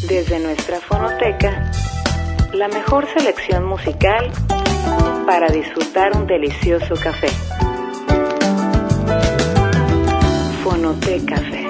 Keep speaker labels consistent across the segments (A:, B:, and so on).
A: Desde nuestra fonoteca, la mejor selección musical para disfrutar un delicioso café. Fonoteca Café.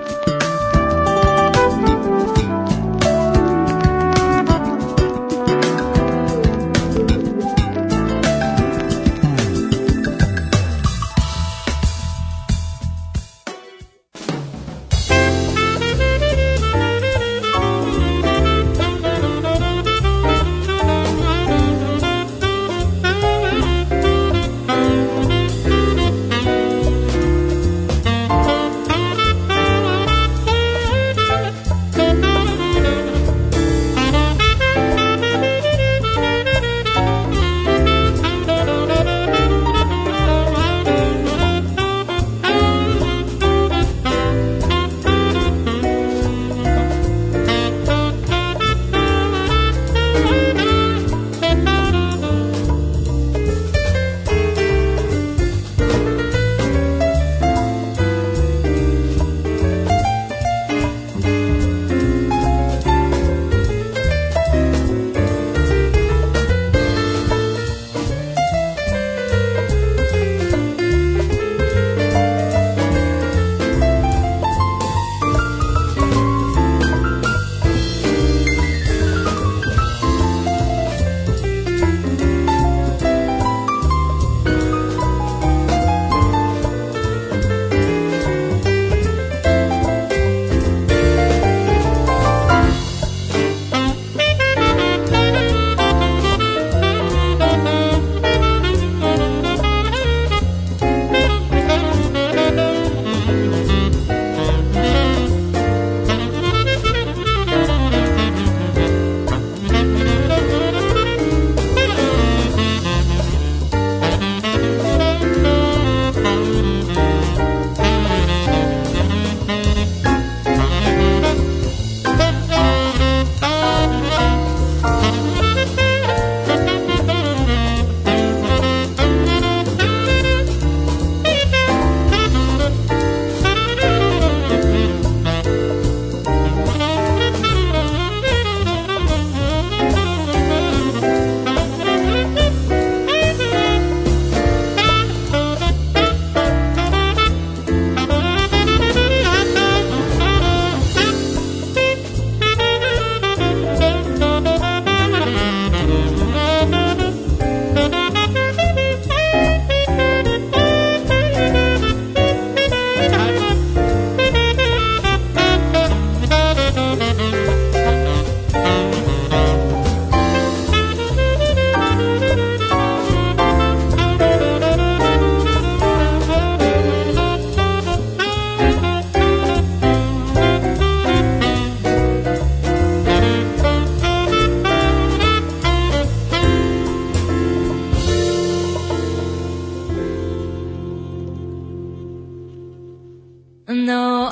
B: No,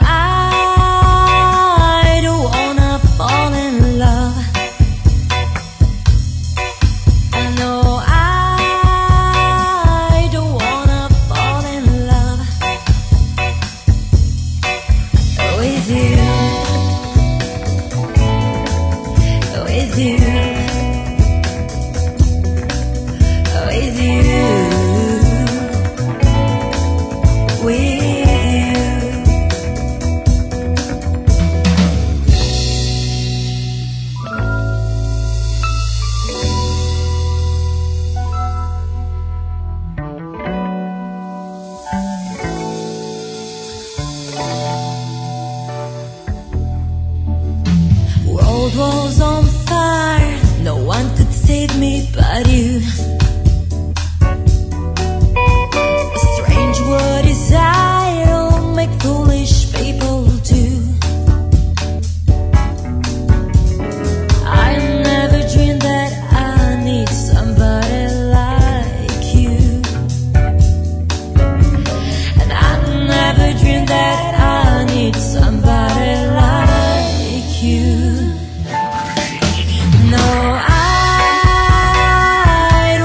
B: I don't wanna fall in love. No, I don't wanna fall in love with you, with you, with you, with you. World was on fire, no one could save me but you. A strange word desire will make foolish people do. I never dreamed that I need somebody like you, and I never dreamed that I need somebody like you. No, I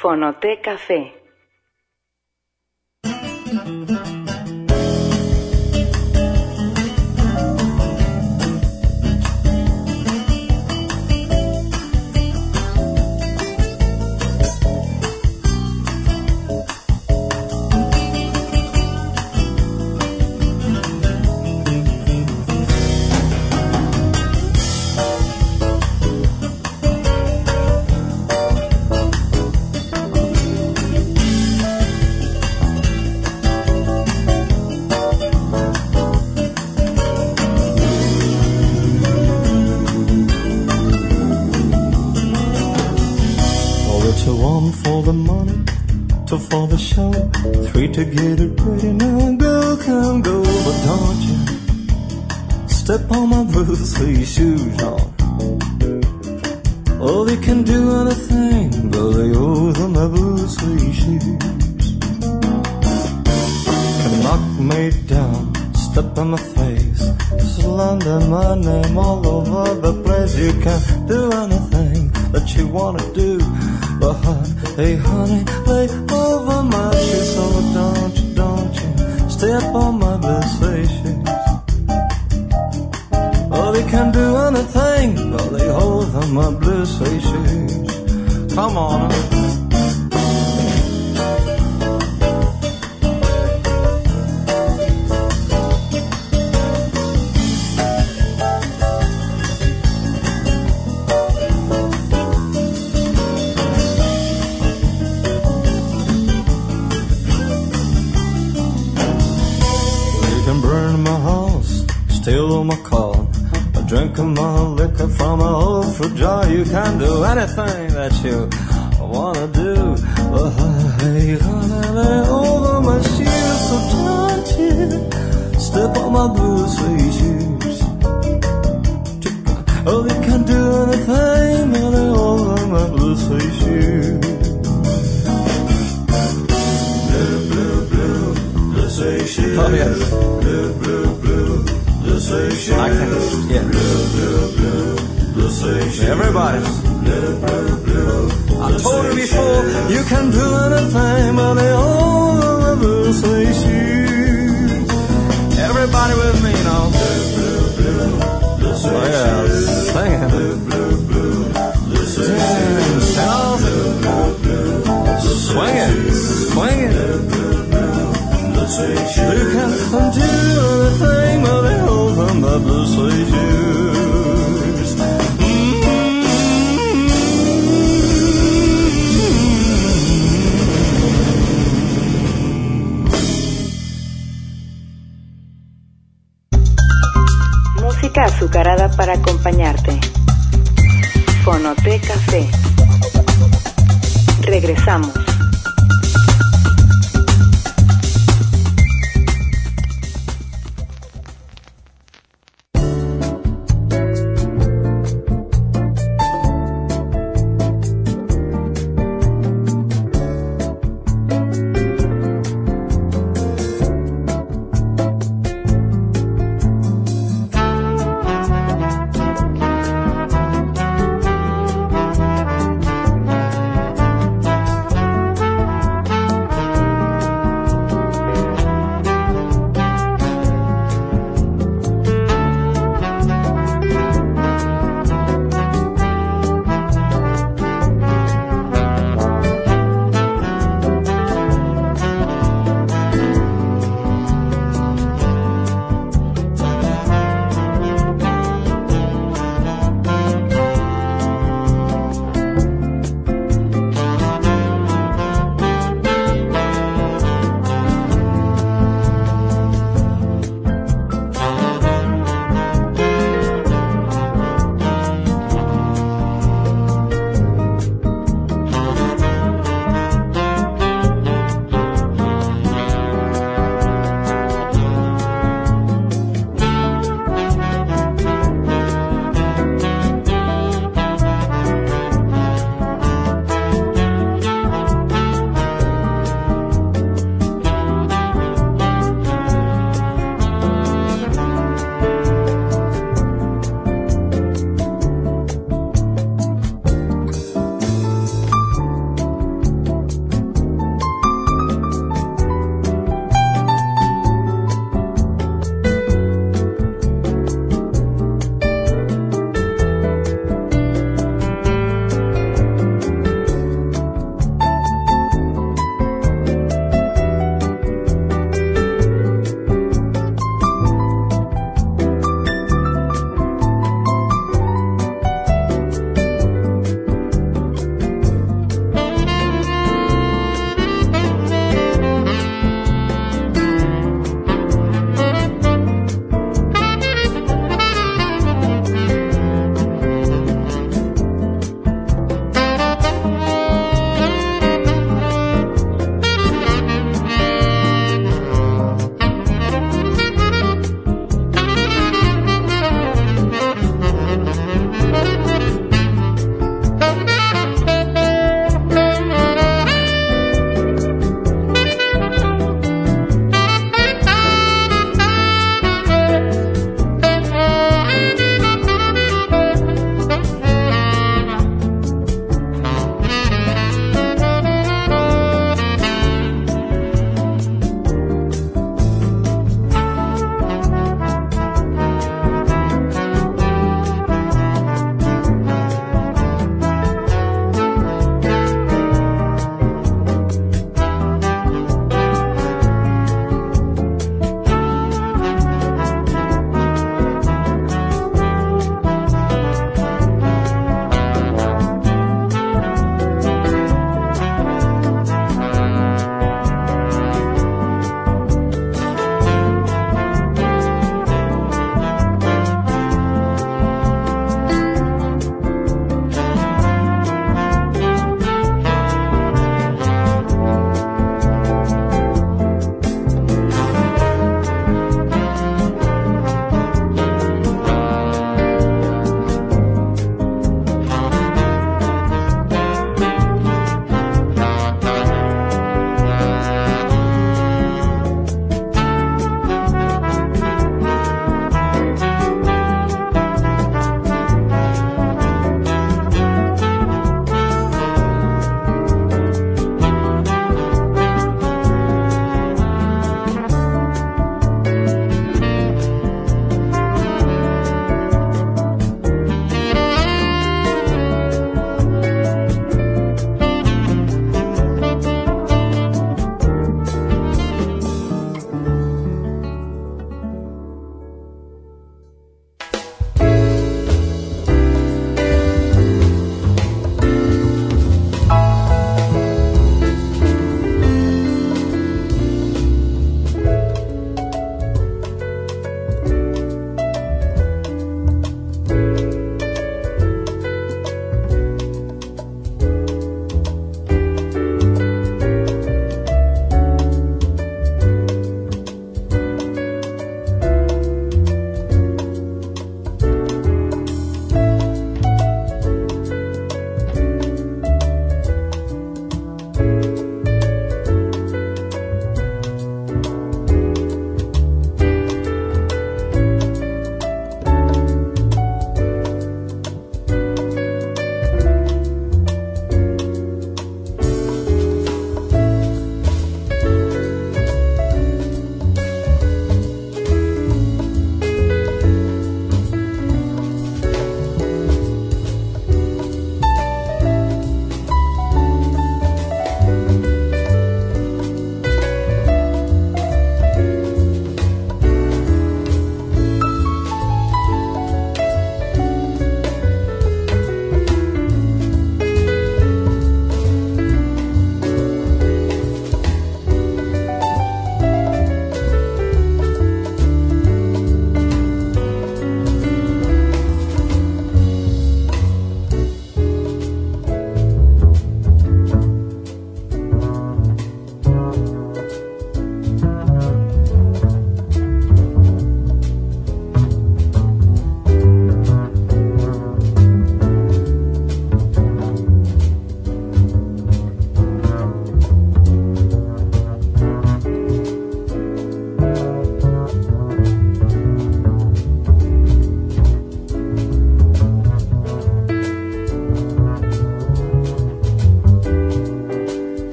A: Fonoteca Café.
C: For the show, 3 to get it ready. Now go, come go, but don't you step on my blue suede shoes on. Oh, they can do anything, but they owe them my blue suede shoes. Can knock me down, step in my face, slander my name all over the place. You can't do anything that you wanna do, but hey honey, lay over my shoes. So don't you step on my blue suede shoes. Oh, they can do anything, but they hold on my blue suede shoes. Come on. Steal my car, drink my liquor from an old fruit jar. You can do anything that you wanna do, but hey, honey, lay over my shoes. So don't you step on my blue suede shoes. Oh, you can do anything, but lay over my blue suede shoes. Blue, blue, blue, blue suede shoes. Oh yes. Blue, blue, blue. I can, yeah. Everybody. I told you before, you can do anything, but they all have blue suede shoes. Everybody with me now. Oh yeah, sing it. Swing it, swing it. You can do anything, but they hold them up the suede shoes.
A: Música azucarada para acompañarte. Fonoteca Café. Regresamos.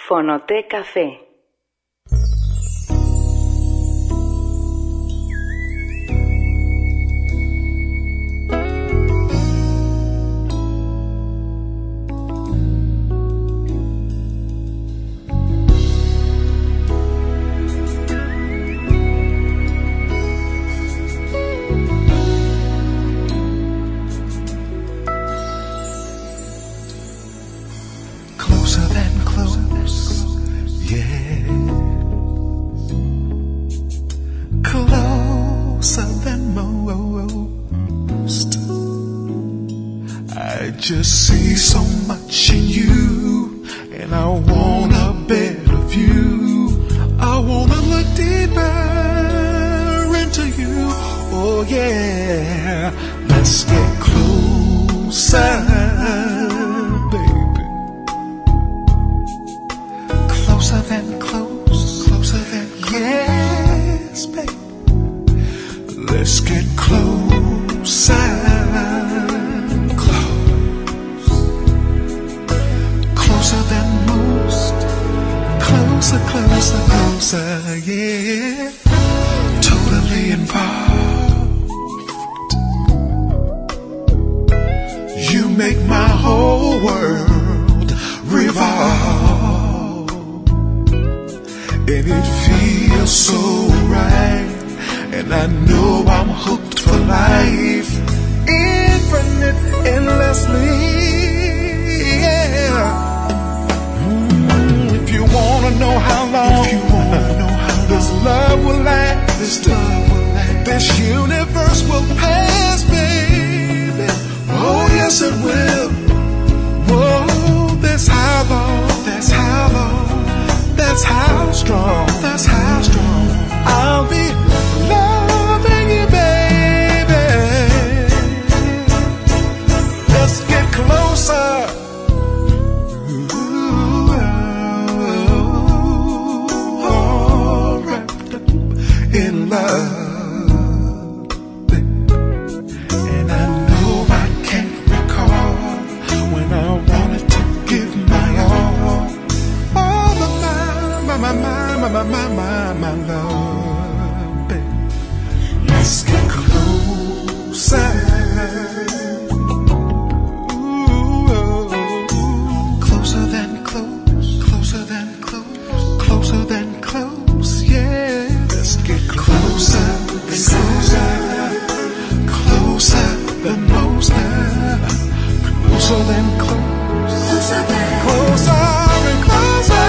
A: Fonoteca Café.
D: Just see so much in you, and I want a better view. I want to look deeper into you. Oh yeah, let's get closer, baby. Closer than close, closer than close. Yes, baby. Let's get closer. Closer, closer, closer, yeah. Totally involved. You make my whole world revolve, and it feels so right. And I know I'm hooked for life, infinite, endlessly, yeah. If you wanna know how long, this love will last, this universe will pass, baby. Oh yes it will. Oh, that's how long, that's how long, that's how strong, that's how strong I'll be loving you, baby. Let's get closer. In love, and I know I can't recall when I wanted to give my all of my love, baby. Let's get closer. Closer than close, closer than close, closer than close, yeah. Let's get closer and closer, closer than most, closer than close, closer than closer and closer.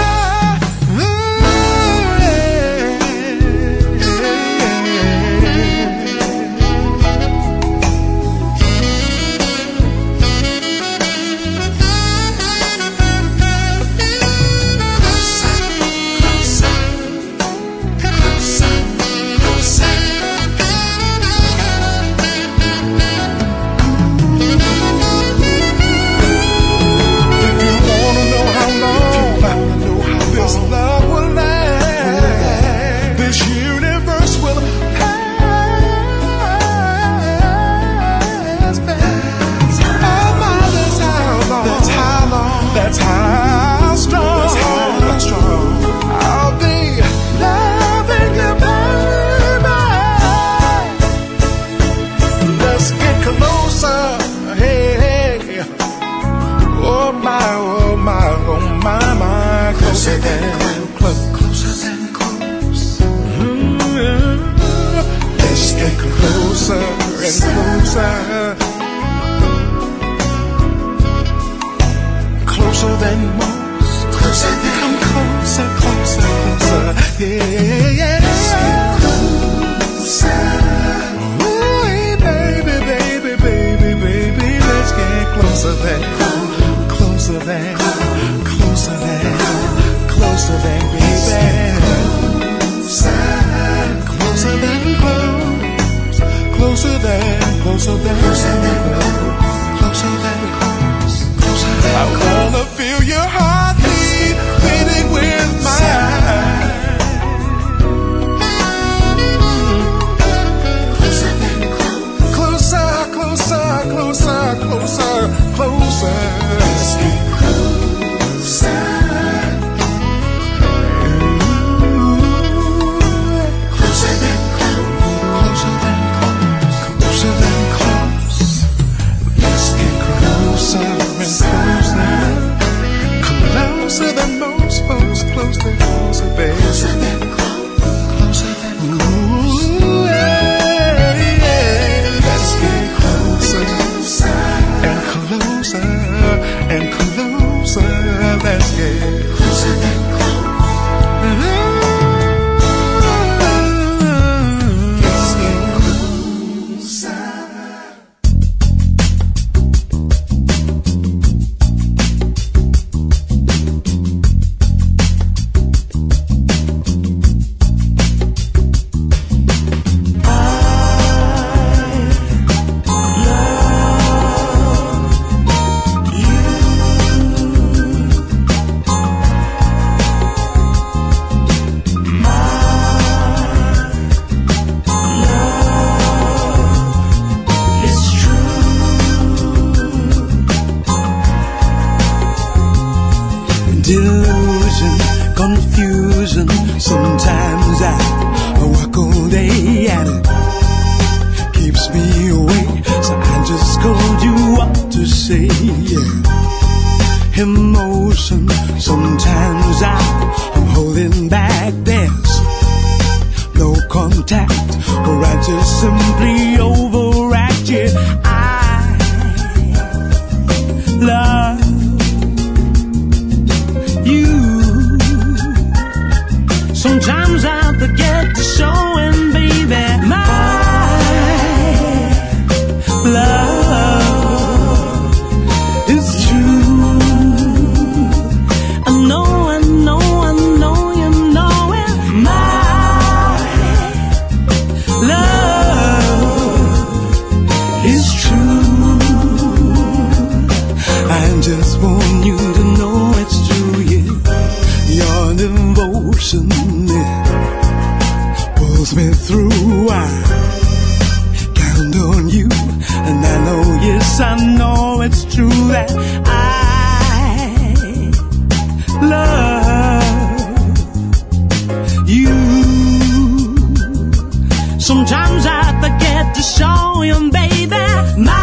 D: That's how strong, I'll be loving you, baby. Let's get closer, hey, hey. Oh my, oh my, oh my, my. Closer than close, closer than close. Let's get closer and closer. Closer than most, closer than come closer, closer, closer, yeah, yeah. Let's get closer. Ooh, baby, baby, baby, baby, let's get closer than, closer than, closer than, closer than, baby. Closer than close, closer than, closer than, closer than, closer than close. I wanna feel your heartbeat beating with mine. Closer than close. Closer, closer, closer, closer, closer. Let's get closer. delusion, confusion. Sometimes I work all day at it, keeps me awake. So I just called you up to say, yeah. Emotion, sometimes I'm holding back. There's no contact, or I just simply overact. Yeah, I love you. Sometimes I forget to show him, baby, my love is true. I know you know it. My love is true. I just want you to know it's true, yeah. Your devotion, yeah, pulls me through. I count on you, and I know, yes, I know it's true that I love you. Sometimes I forget to show you, baby, my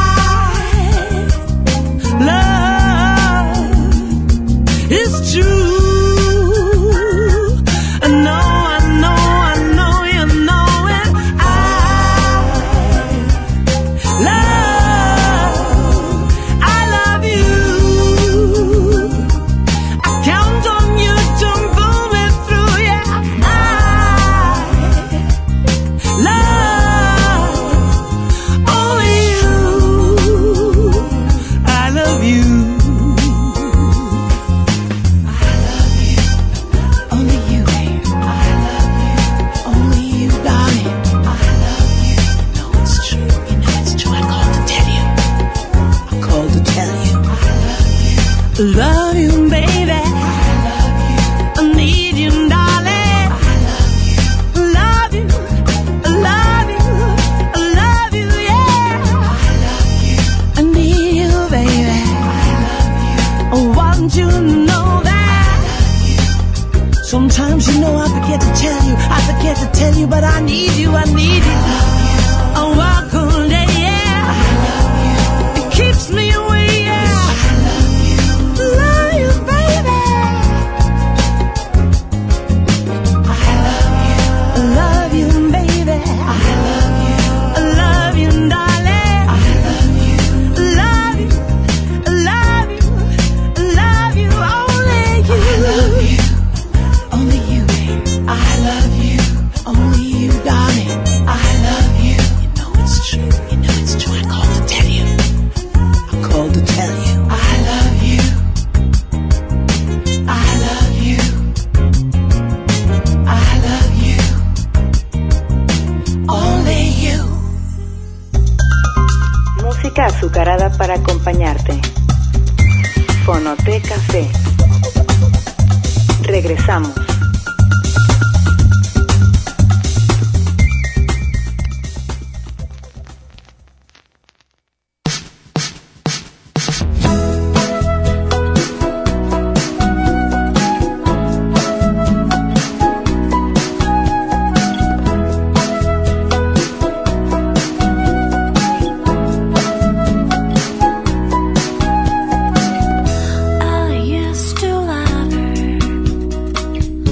D: love is true. I know you know it. I love you. I count on you to pull me through, yeah. I love only you. I love you.
B: Only you, babe. I love you. Only you, darling. I love you. You know it's true. You know it's true. I called to tell you. I called to tell you. I love you.
D: Love you, baby.
B: I love you.
D: I need you, darling.
B: I love you.
D: Love you, love you, love you, yeah.
B: I love you.
D: I need you, baby.
B: I love you.
D: I want you to know that. Sometimes, you know, I forget to tell you, but I need you, I need you. I walk all day, yeah. It keeps me away, yeah. Love you, baby.
B: I love you.
D: I love you, baby.
B: I love you.
D: I love you, darling.
B: I love you.
D: Love you, love you, love you, only you.
B: I love you. Only you, babe. I love you. Only you, darling. I love you. You know it's true. You know it's true. I called to tell you. I called to tell you. I love you. I love you. I love you. Only you.
A: Música azucarada para acompañarte. Fonoteca C. Regresamos.
B: I used to love her.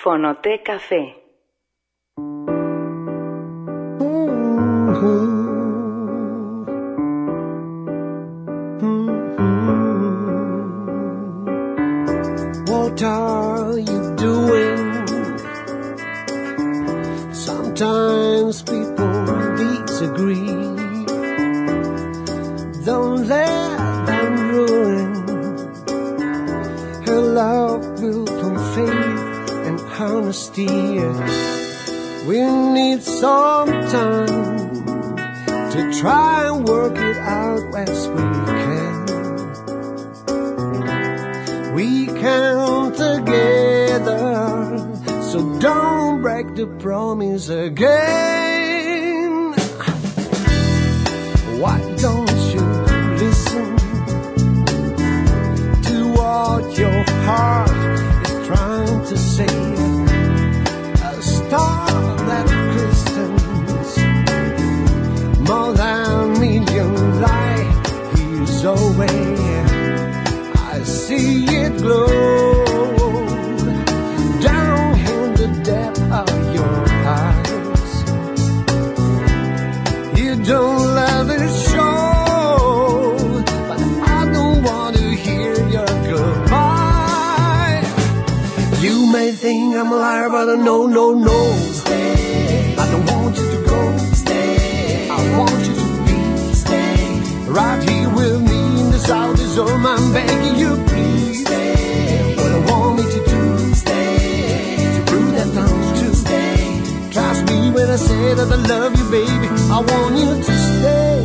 A: Fonoté Café.
E: What are you doing? Sometimes people disagree. Don't let them ruin her love built on faith and honesty. We need some time to try and work it out as we can. We can together, so don't break the promise again. Why don't you listen to what your heart is trying to say? Stop that Christians, more than a million light years away. I see it glow down in the depth of your eyes. You don't let it show, but I don't want to hear your goodbye. You may think I'm a liar, but no. Stay. I don't want you to go. Stay. I want you to be. Stay. Right here with me in the southern zone. I'm begging you, please. Stay. What I want me to do. Stay. To prove that I'm true. Stay. Trust me when I say that I love you, baby. I want you to stay.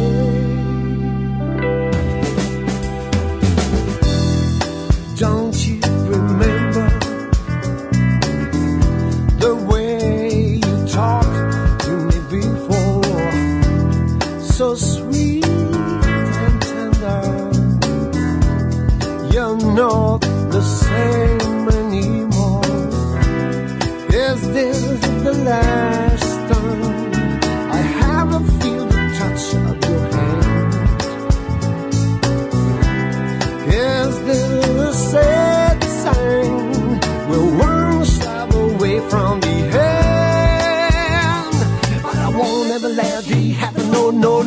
E: Don't you remember the way you talked to me before? So sweet and tender. You're not the same anymore. Is this the last time I ever feel the touch of your hand? Is this a sad sign? We're one step away from the end, but I won't ever let it happen. No.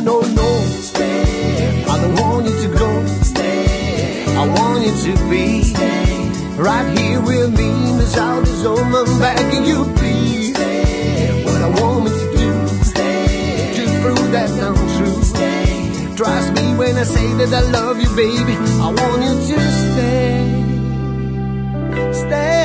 E: Stay. I don't want you to go. Stay. I want you to be. Stay. Right here with me in the southern zone. I'm begging you, please. Stay. What I want me to do. Stay. To prove that I'm true. Stay. Trust me when I say that I love you, baby. I want you to stay. Stay.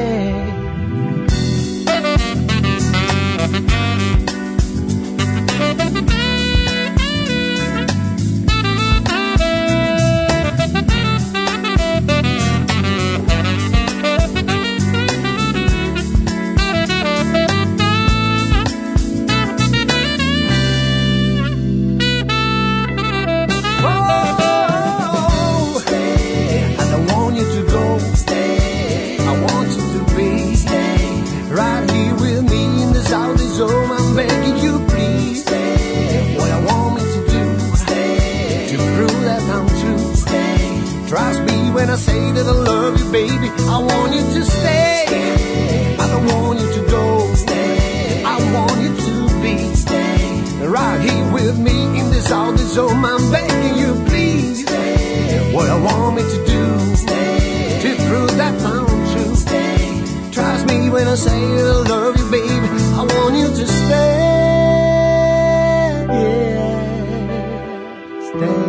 E: When I say that I love you, baby, I want you to stay. I don't want you to go. I want you to be. Right here with me in this outer zone. I'm begging you, please. What I want me to do to prove that I'm true. Trust me when I say that I love you, baby. I want you to stay. Yeah, stay.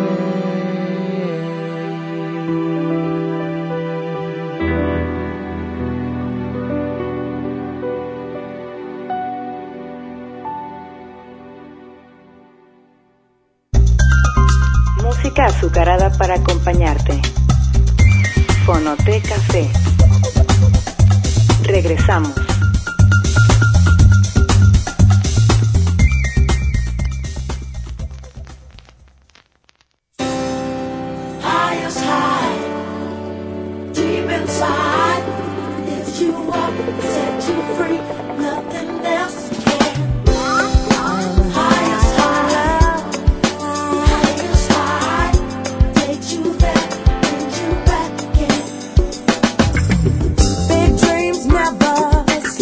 A: Música azucarada para acompañarte. Fonoté Café. Regresamos.
B: Highest high, deep inside, lift you up, set you free, nothing else can. Highest high, takes you there, brings you back again. Big dreams never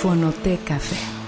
F: Fonoteca Café.